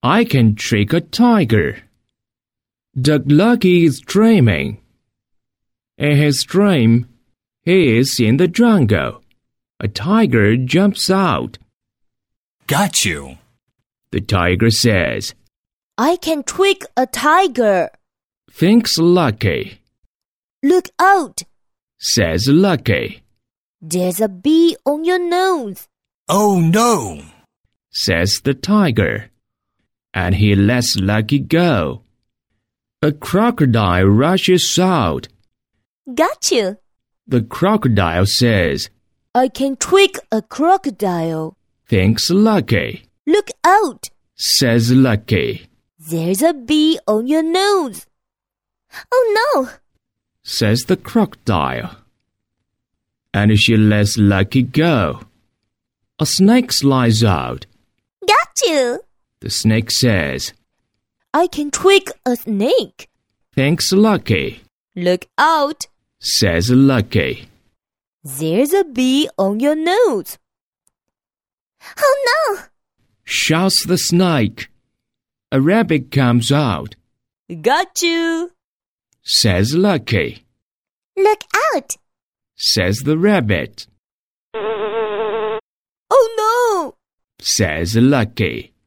I can trick a tiger. Duck Lucky is dreaming. In his dream, he is in the jungle. A tiger jumps out. Got you. The tiger says, I can trick a tiger. Thinks Lucky. Look out! Says Lucky. There's a bee on your nose. Oh no! Says the tiger. And he lets Lucky go. A crocodile rushes out. Got you! The crocodile says, I can trick a crocodile. Thinks Lucky. Look out! Says Lucky. There's a bee on your nose. Oh no! Says the crocodile. And she lets Lucky go. A snake slides out. Got you! The snake says, I can trick a snake. Thinks Lucky. Look out! Says Lucky. There's a bee on your nose. Oh no! Shouts the snake. A rabbit comes out. Got you! Says Lucky. Look out! Says the rabbit. Oh no! Says Lucky.